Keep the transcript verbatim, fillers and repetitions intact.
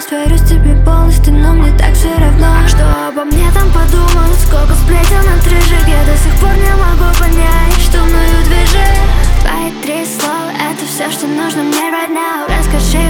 Сверюсь тебе полностью, но мне так все равно, что обо мне там подумают. Сколько сплетен на трижек, я до сих пор не могу понять, что мною движет. Твои три слова — это все, что нужно мне right now. Расскажи